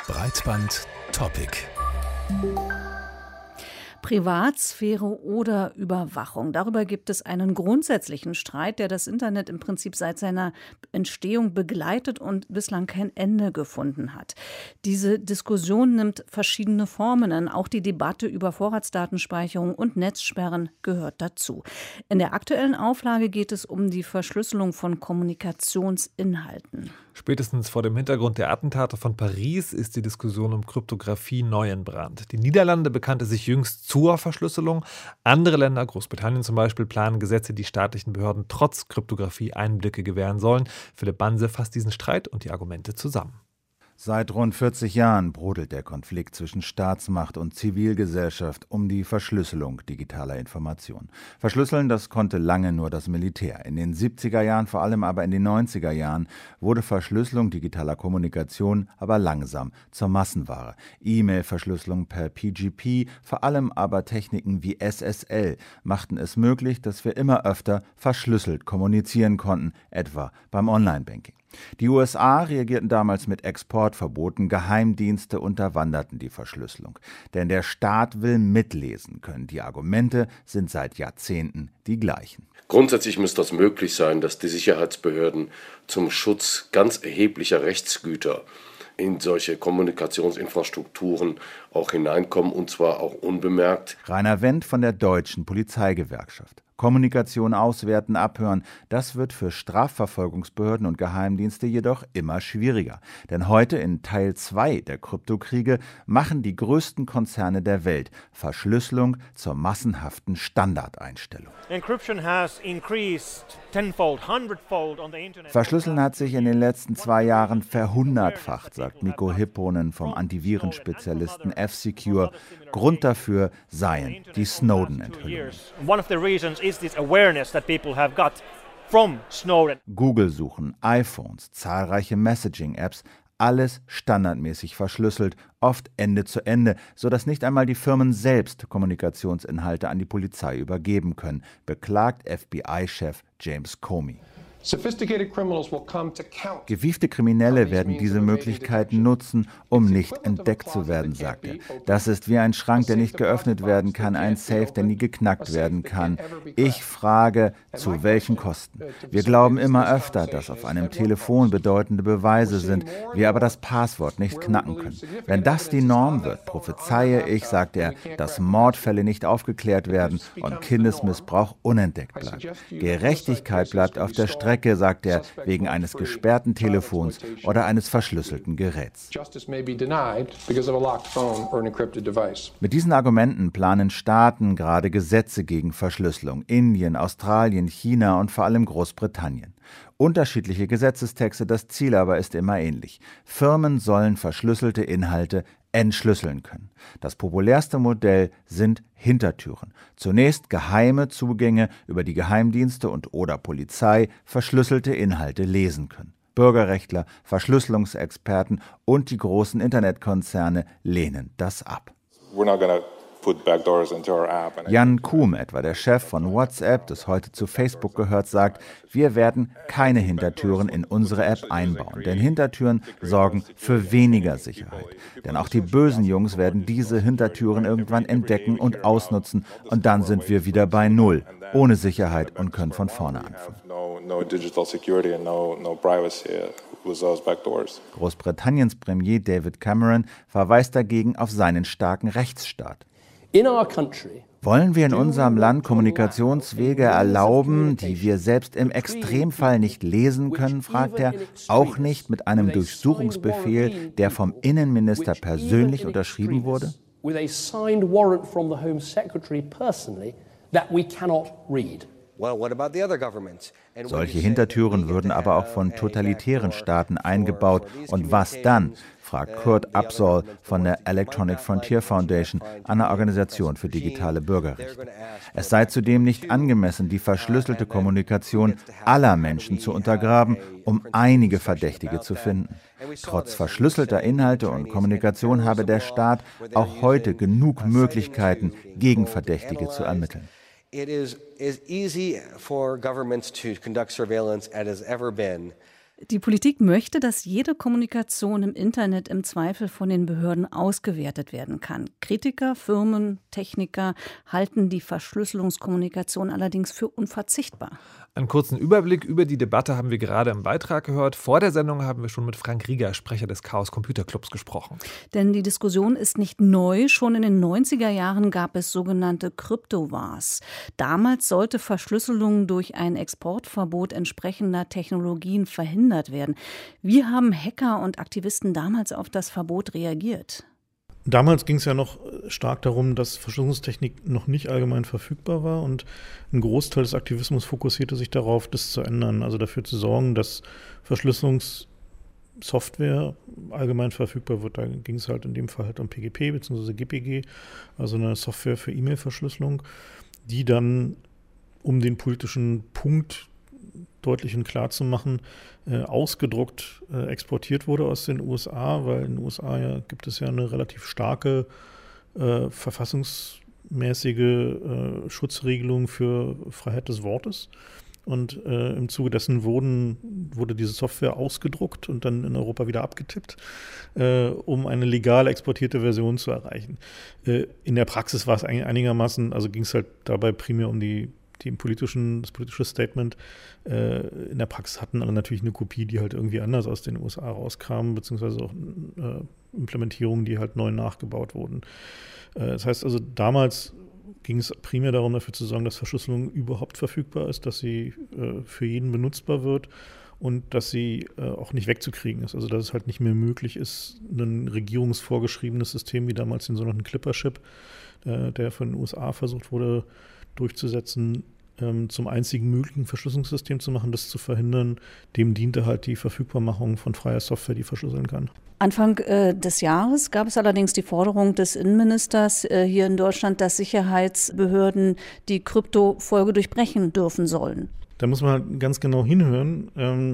Breitband-Topic. Privatsphäre oder Überwachung. Darüber gibt es einen grundsätzlichen Streit, der das Internet im Prinzip seit seiner Entstehung begleitet und bislang kein Ende gefunden hat. Diese Diskussion nimmt verschiedene Formen an. Auch die Debatte über Vorratsdatenspeicherung und Netzsperren gehört dazu. In der aktuellen Auflage geht es um die Verschlüsselung von Kommunikationsinhalten. Spätestens vor dem Hintergrund der Attentate von Paris ist die Diskussion um Kryptographie neu entbrannt. Die Niederlande bekannte sich jüngst zur Verschlüsselung. Andere Länder, Großbritannien zum Beispiel, planen Gesetze, die staatlichen Behörden trotz Kryptographie Einblicke gewähren sollen. Philipp Banse fasst diesen Streit und die Argumente zusammen. Seit rund 40 Jahren brodelt der Konflikt zwischen Staatsmacht und Zivilgesellschaft um die Verschlüsselung digitaler Informationen. Verschlüsseln, das konnte lange nur das Militär. In den 70er Jahren, vor allem aber in den 90er Jahren, wurde Verschlüsselung digitaler Kommunikation aber langsam zur Massenware. E-Mail-Verschlüsselung per PGP, vor allem aber Techniken wie SSL machten es möglich, dass wir immer öfter verschlüsselt kommunizieren konnten, etwa beim Online-Banking. Die USA reagierten damals mit Exportverboten, Geheimdienste unterwanderten die Verschlüsselung. Denn der Staat will mitlesen können. Die Argumente sind seit Jahrzehnten die gleichen. Grundsätzlich müsste es möglich sein, dass die Sicherheitsbehörden zum Schutz ganz erheblicher Rechtsgüter in solche Kommunikationsinfrastrukturen auch hineinkommen, und zwar auch unbemerkt. Rainer Wendt von der Deutschen Polizeigewerkschaft. Kommunikation auswerten, abhören, das wird für Strafverfolgungsbehörden und Geheimdienste jedoch immer schwieriger. Denn heute in Teil 2 der Kryptokriege machen die größten Konzerne der Welt Verschlüsselung zur massenhaften Standardeinstellung. Verschlüsseln hat sich in den letzten 2 Jahren verhundertfacht, sagt Mikko Hipponen vom Antivirenspezialisten F-Secure. Grund dafür seien die Snowden-Enthüllungen. Google-Suchen, iPhones, zahlreiche Messaging-Apps, alles standardmäßig verschlüsselt, oft Ende zu Ende, sodass nicht einmal die Firmen selbst Kommunikationsinhalte an die Polizei übergeben können, beklagt FBI-Chef James Comey. Gewiefte Kriminelle werden diese Möglichkeiten nutzen, um nicht entdeckt zu werden, sagt er. Das ist wie ein Schrank, der nicht geöffnet werden kann, ein Safe, der nie geknackt werden kann. Ich frage, zu welchen Kosten? Wir glauben immer öfter, dass auf einem Telefon bedeutende Beweise sind, wir aber das Passwort nicht knacken können. Wenn das die Norm wird, prophezeie ich, sagt er, dass Mordfälle nicht aufgeklärt werden und Kindesmissbrauch unentdeckt bleibt. Gerechtigkeit bleibt auf der Strecke, sagt er, wegen eines gesperrten Telefons oder eines verschlüsselten Geräts. Mit diesen Argumenten planen Staaten gerade Gesetze gegen Verschlüsselung. Indien, Australien, China und vor allem Großbritannien. Unterschiedliche Gesetzestexte, das Ziel aber ist immer ähnlich. Firmen sollen verschlüsselte Inhalte entschlüsseln können. Das populärste Modell sind Hintertüren. Zunächst geheime Zugänge über die Geheimdienste und/oder Polizei verschlüsselte Inhalte lesen können. Bürgerrechtler, Verschlüsselungsexperten und die großen Internetkonzerne lehnen das ab. Jan Koum, etwa der Chef von WhatsApp, das heute zu Facebook gehört, sagt, wir werden keine Hintertüren in unsere App einbauen, denn Hintertüren sorgen für weniger Sicherheit. Denn auch die bösen Jungs werden diese Hintertüren irgendwann entdecken und ausnutzen und dann sind wir wieder bei Null, ohne Sicherheit und können von vorne anfangen. Großbritanniens Premier David Cameron verweist dagegen auf seinen starken Rechtsstaat. Wollen wir in unserem Land Kommunikationswege erlauben, die wir selbst im Extremfall nicht lesen können, fragt er, auch nicht mit einem Durchsuchungsbefehl, der vom Innenminister persönlich unterschrieben wurde? Solche Hintertüren würden aber auch von totalitären Staaten eingebaut. Und was dann? Fragt Kurt Absol von der Electronic Frontier Foundation, einer Organisation für digitale Bürgerrechte. Es sei zudem nicht angemessen, die verschlüsselte Kommunikation aller Menschen zu untergraben, um einige Verdächtige zu finden. Trotz verschlüsselter Inhalte und Kommunikation habe der Staat auch heute genug Möglichkeiten, gegen Verdächtige zu ermitteln. It is as easy for governments to conduct surveillance as it has ever been. Die Politik möchte, dass jede Kommunikation im Internet im Zweifel von den Behörden ausgewertet werden kann. Kritiker, Firmen, Techniker halten die Verschlüsselungskommunikation allerdings für unverzichtbar. Einen kurzen Überblick über die Debatte haben wir gerade im Beitrag gehört. Vor der Sendung haben wir schon mit Frank Rieger, Sprecher des Chaos Computer Clubs, gesprochen. Denn die Diskussion ist nicht neu. Schon in den 90er Jahren gab es sogenannte Kryptowars. Damals sollte Verschlüsselung durch ein Exportverbot entsprechender Technologien verhindert werden. Wie haben Hacker und Aktivisten damals auf das Verbot reagiert? Damals ging es ja noch stark darum, dass Verschlüsselungstechnik noch nicht allgemein verfügbar war und ein Großteil des Aktivismus fokussierte sich darauf, das zu ändern, also dafür zu sorgen, dass Verschlüsselungssoftware allgemein verfügbar wird. Da ging es halt in dem Fall halt um PGP bzw. GPG, also eine Software für E-Mail-Verschlüsselung, die dann, um den politischen Punkt deutlich und klar zu machen, ausgedruckt exportiert wurde aus den USA, weil in den USA gibt es ja eine relativ starke verfassungsmäßige Schutzregelung für Freiheit des Wortes. Und im Zuge dessen wurde diese Software ausgedruckt und dann in Europa wieder abgetippt, um eine legal exportierte Version zu erreichen. In der Praxis war es einigermaßen, also ging es halt dabei primär um das politische Statement. In der Praxis hatten alle natürlich eine Kopie, die halt irgendwie anders aus den USA rauskam, beziehungsweise auch Implementierungen, die halt neu nachgebaut wurden. Das heißt also, damals ging es primär darum, dafür zu sorgen, dass Verschlüsselung überhaupt verfügbar ist, dass sie für jeden benutzbar wird und dass sie auch nicht wegzukriegen ist. Also dass es halt nicht mehr möglich ist, ein regierungsvorgeschriebenes System wie damals den sogenannten Clipper-Chip, der von den USA versucht wurde durchzusetzen, zum einzigen möglichen Verschlüsselungssystem zu machen, das zu verhindern. Dem diente halt die Verfügbarmachung von freier Software, die verschlüsseln kann. Anfang des Jahres gab es allerdings die Forderung des Innenministers hier in Deutschland, dass Sicherheitsbehörden die Kryptofolge durchbrechen dürfen sollen. Da muss man halt ganz genau hinhören,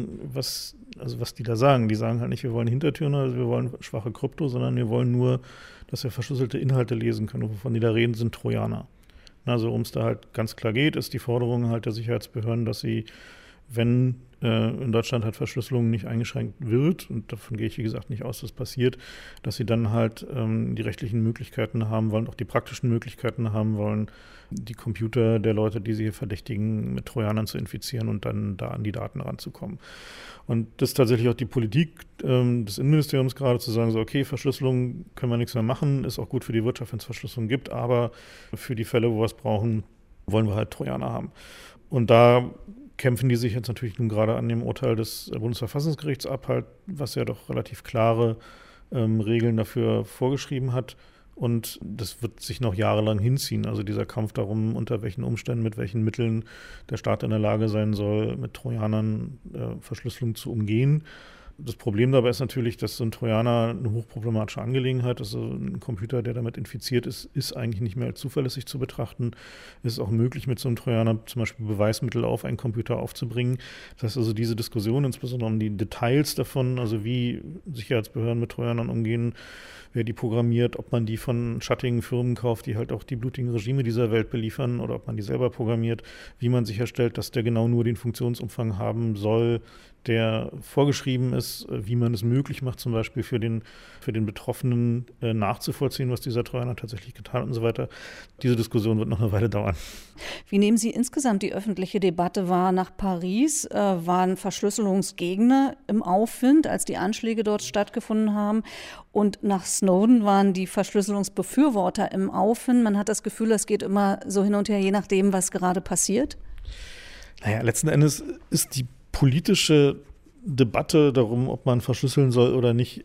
was die da sagen. Die sagen halt nicht, wir wollen Hintertüren, also wir wollen schwache Krypto, sondern wir wollen nur, dass wir verschlüsselte Inhalte lesen können. Und wovon die da reden, sind Trojaner. Also worum es da halt ganz klar geht, ist die Forderung halt der Sicherheitsbehörden, dass sie, wenn in Deutschland halt Verschlüsselung nicht eingeschränkt wird, und davon gehe ich wie gesagt nicht aus, dass passiert, dass sie dann halt die rechtlichen Möglichkeiten haben wollen, auch die praktischen Möglichkeiten haben wollen, die Computer der Leute, die sie hier verdächtigen, mit Trojanern zu infizieren und dann da an die Daten ranzukommen. Und das ist tatsächlich auch die Politik des Innenministeriums gerade, zu sagen, so okay, Verschlüsselung können wir nichts mehr machen, ist auch gut für die Wirtschaft, wenn es Verschlüsselung gibt, aber für die Fälle, wo wir es brauchen, wollen wir halt Trojaner haben. Und da kämpfen die sich jetzt natürlich nun gerade an dem Urteil des Bundesverfassungsgerichts ab, halt, was ja doch relativ klare Regeln dafür vorgeschrieben hat. Und das wird sich noch jahrelang hinziehen. Also dieser Kampf darum, unter welchen Umständen, mit welchen Mitteln der Staat in der Lage sein soll, mit Trojanern Verschlüsselung zu umgehen. Das Problem dabei ist natürlich, dass so ein Trojaner eine hochproblematische Angelegenheit ist. Also ein Computer, der damit infiziert ist, ist eigentlich nicht mehr als zuverlässig zu betrachten. Es ist auch möglich, mit so einem Trojaner zum Beispiel Beweismittel auf einen Computer aufzubringen. Das heißt also, diese Diskussion, insbesondere um die Details davon, also wie Sicherheitsbehörden mit Trojanern umgehen, wer die programmiert, ob man die von schattigen Firmen kauft, die halt auch die blutigen Regime dieser Welt beliefern, oder ob man die selber programmiert, wie man sicherstellt, dass der genau nur den Funktionsumfang haben soll, der vorgeschrieben ist, wie man es möglich macht, zum Beispiel für den Betroffenen nachzuvollziehen, was dieser Trojaner tatsächlich getan hat und so weiter. Diese Diskussion wird noch eine Weile dauern. Wie nehmen Sie insgesamt die öffentliche Debatte wahr? Nach Paris waren Verschlüsselungsgegner im Aufwind, als die Anschläge dort stattgefunden haben. Und nach Snowden waren die Verschlüsselungsbefürworter im Aufwind. Man hat das Gefühl, es geht immer so hin und her, je nachdem, was gerade passiert. Naja, letzten Endes ist die politische Debatte darum, ob man verschlüsseln soll oder nicht,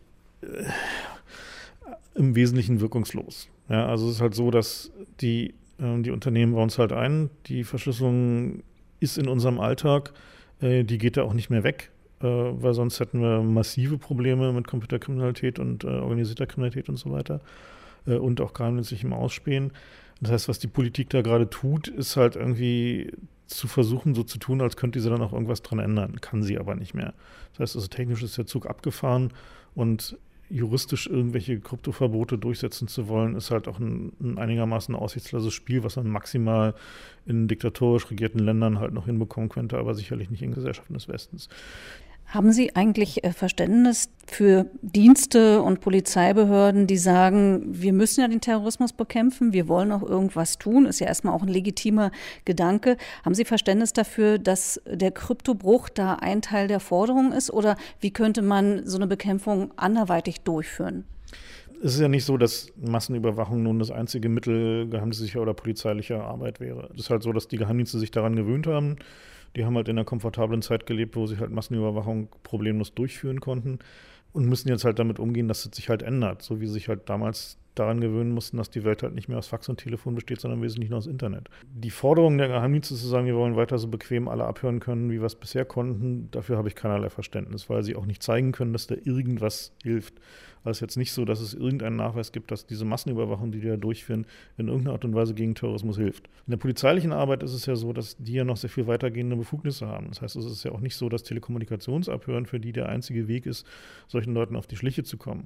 im Wesentlichen wirkungslos. Ja, also es ist halt so, dass die Unternehmen bauen es halt ein. Die Verschlüsselung ist in unserem Alltag, die geht da auch nicht mehr weg, weil sonst hätten wir massive Probleme mit Computerkriminalität und organisierter Kriminalität und so weiter und auch geheimdienstlichem Ausspähen. Das heißt, was die Politik da gerade tut, ist halt irgendwie zu versuchen, so zu tun, als könnte sie dann auch irgendwas dran ändern. Kann sie aber nicht mehr. Das heißt also, technisch ist der Zug abgefahren und juristisch irgendwelche Kryptoverbote durchsetzen zu wollen, ist halt auch ein einigermaßen aussichtsloses Spiel, was man maximal in diktatorisch regierten Ländern halt noch hinbekommen könnte, aber sicherlich nicht in Gesellschaften des Westens. Haben Sie eigentlich Verständnis für Dienste und Polizeibehörden, die sagen, wir müssen ja den Terrorismus bekämpfen, wir wollen auch irgendwas tun, ist ja erstmal auch ein legitimer Gedanke. Haben Sie Verständnis dafür, dass der Kryptobruch da ein Teil der Forderung ist, oder wie könnte man so eine Bekämpfung anderweitig durchführen? Es ist ja nicht so, dass Massenüberwachung nun das einzige Mittel geheimdienstlicher oder polizeilicher Arbeit wäre. Es ist halt so, dass die Geheimdienste sich daran gewöhnt haben. Die haben halt in einer komfortablen Zeit gelebt, wo sie halt Massenüberwachung problemlos durchführen konnten und müssen jetzt halt damit umgehen, dass es sich halt ändert. So wie sie sich halt damals daran gewöhnen mussten, dass die Welt halt nicht mehr aus Fax und Telefon besteht, sondern wesentlich nur aus Internet. Die Forderung der Geheimdienste zu sagen, wir wollen weiter so bequem alle abhören können, wie wir es bisher konnten, dafür habe ich keinerlei Verständnis, weil sie auch nicht zeigen können, dass da irgendwas hilft. Also es ist jetzt nicht so, dass es irgendeinen Nachweis gibt, dass diese Massenüberwachung, die da durchführen, in irgendeiner Art und Weise gegen Terrorismus hilft. In der polizeilichen Arbeit ist es ja so, dass die ja noch sehr viel weitergehende Befugnisse haben. Das heißt, es ist ja auch nicht so, dass Telekommunikationsabhören für die der einzige Weg ist, solchen Leuten auf die Schliche zu kommen.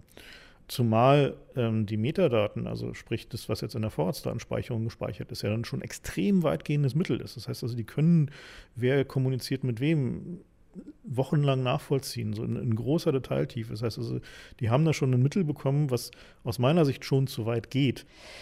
Zumal die Metadaten, also sprich das, was jetzt in der Vorratsdatenspeicherung gespeichert ist, ja dann schon extrem weitgehendes Mittel ist. Das heißt also, die können, wer kommuniziert mit wem, wochenlang nachvollziehen, so in großer Detailtiefe. Das heißt also, die haben da schon ein Mittel bekommen, was aus meiner Sicht schon zu weit geht.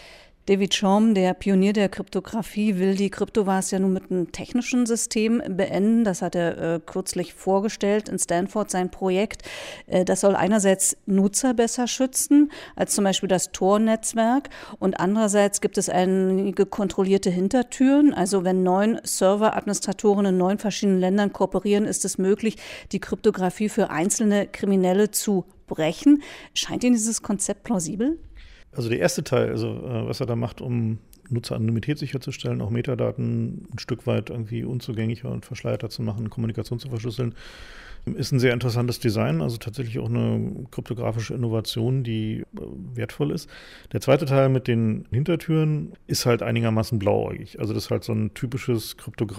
David Chaum, der Pionier der Kryptographie, will die Kryptowars ja nun mit einem technischen System beenden. Das hat er kürzlich vorgestellt in Stanford, sein Projekt. Das soll einerseits Nutzer besser schützen, als zum Beispiel das Tor-Netzwerk. Und andererseits gibt es einige kontrollierte Hintertüren. Also wenn 9 Server-Administratoren in 9 verschiedenen Ländern kooperieren, ist es möglich, die Kryptographie für einzelne Kriminelle zu brechen. Scheint Ihnen dieses Konzept plausibel? Also der erste Teil, also was er da macht, um Nutzeranonymität sicherzustellen, auch Metadaten ein Stück weit irgendwie unzugänglicher und verschleierter zu machen, Kommunikation zu verschlüsseln, ist ein sehr interessantes Design, also tatsächlich auch eine kryptografische Innovation, die wertvoll ist. Der zweite Teil mit den Hintertüren ist halt einigermaßen blauäugig. Also das ist halt so ein typisches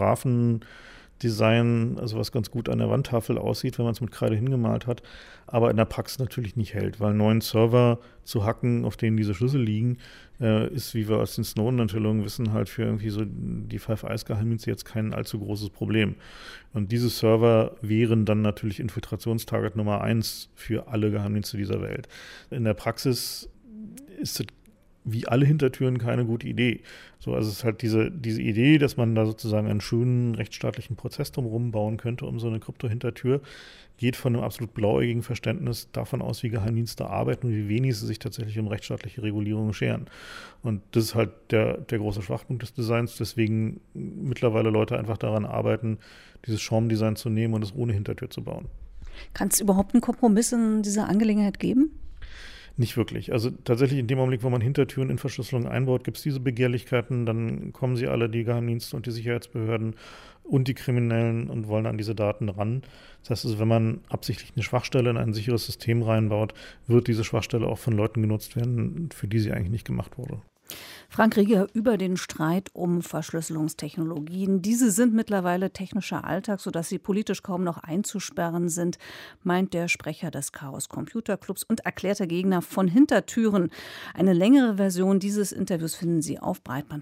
Kryptographen-Design, also was ganz gut an der Wandtafel aussieht, wenn man es mit Kreide hingemalt hat, aber in der Praxis natürlich nicht hält, weil 9 Server zu hacken, auf denen diese Schlüssel liegen, ist, wie wir aus den Snowden-Enthüllungen wissen, halt für irgendwie so die Five Eyes-Geheimdienste jetzt kein allzu großes Problem. Und diese Server wären dann natürlich Infiltrationstarget Nummer 1 für alle Geheimdienste dieser Welt. In der Praxis ist es wie alle Hintertüren keine gute Idee. So, also es ist halt diese Idee, dass man da sozusagen einen schönen rechtsstaatlichen Prozess drumherum bauen könnte, um so eine Krypto-Hintertür, geht von einem absolut blauäugigen Verständnis davon aus, wie Geheimdienste arbeiten und wie wenig sie sich tatsächlich um rechtsstaatliche Regulierung scheren. Und das ist halt der große Schwachpunkt des Designs, deswegen mittlerweile Leute einfach daran arbeiten, dieses Chaum-Design zu nehmen und es ohne Hintertür zu bauen. Kann es überhaupt einen Kompromiss in dieser Angelegenheit geben? Nicht wirklich. Also tatsächlich in dem Augenblick, wo man Hintertüren in Verschlüsselung einbaut, gibt es diese Begehrlichkeiten, dann kommen sie alle, die Geheimdienste und die Sicherheitsbehörden und die Kriminellen, und wollen an diese Daten ran. Das heißt also, wenn man absichtlich eine Schwachstelle in ein sicheres System reinbaut, wird diese Schwachstelle auch von Leuten genutzt werden, für die sie eigentlich nicht gemacht wurde. Frank Rieger über den Streit um Verschlüsselungstechnologien. Diese sind mittlerweile technischer Alltag, sodass sie politisch kaum noch einzusperren sind, meint der Sprecher des Chaos Computer Clubs und erklärter Gegner von Hintertüren. Eine längere Version dieses Interviews finden Sie auf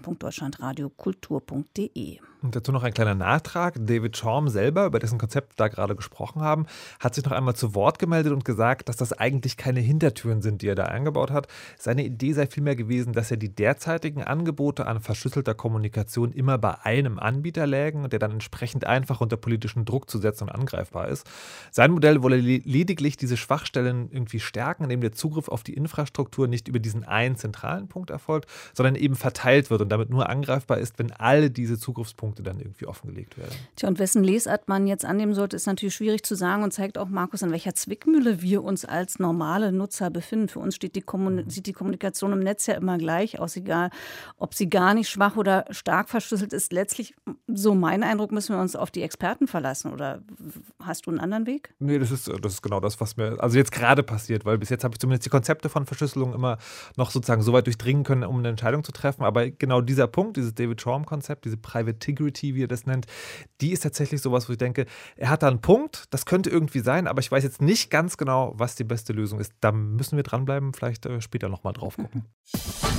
breitband.deutschlandradiokultur.de. Und dazu noch ein kleiner Nachtrag. David Chaum selber, über dessen Konzept wir da gerade gesprochen haben, hat sich noch einmal zu Wort gemeldet und gesagt, dass das eigentlich keine Hintertüren sind, die er da eingebaut hat. Seine Idee sei vielmehr gewesen, dass er die derzeitigen Angebote an verschlüsselter Kommunikation immer bei einem Anbieter lägen und der dann entsprechend einfach unter politischen Druck zu setzen und angreifbar ist. Sein Modell wolle lediglich diese Schwachstellen irgendwie stärken, indem der Zugriff auf die Infrastruktur nicht über diesen einen zentralen Punkt erfolgt, sondern eben verteilt wird und damit nur angreifbar ist, wenn alle diese Zugriffspunkte dann irgendwie offengelegt werden. Tja, und wessen Lesart man jetzt annehmen sollte, ist natürlich schwierig zu sagen und zeigt auch, Markus, an welcher Zwickmühle wir uns als normale Nutzer befinden. Für uns sieht die Kommunikation im Netz ja immer gleich aus, egal ob sie gar nicht schwach oder stark verschlüsselt ist. Letztlich, so mein Eindruck, müssen wir uns auf die Experten verlassen. Oder hast du einen anderen Weg? Nee, das ist genau das, was mir also jetzt gerade passiert, weil bis jetzt habe ich zumindest die Konzepte von Verschlüsselung immer noch sozusagen so weit durchdringen können, um eine Entscheidung zu treffen. Aber genau dieser Punkt, dieses David Chaum-Konzept, diese Private Integrity, wie er das nennt, die ist tatsächlich sowas, wo ich denke, er hat da einen Punkt, das könnte irgendwie sein, aber ich weiß jetzt nicht ganz genau, was die beste Lösung ist. Da müssen wir dranbleiben, vielleicht später nochmal drauf gucken.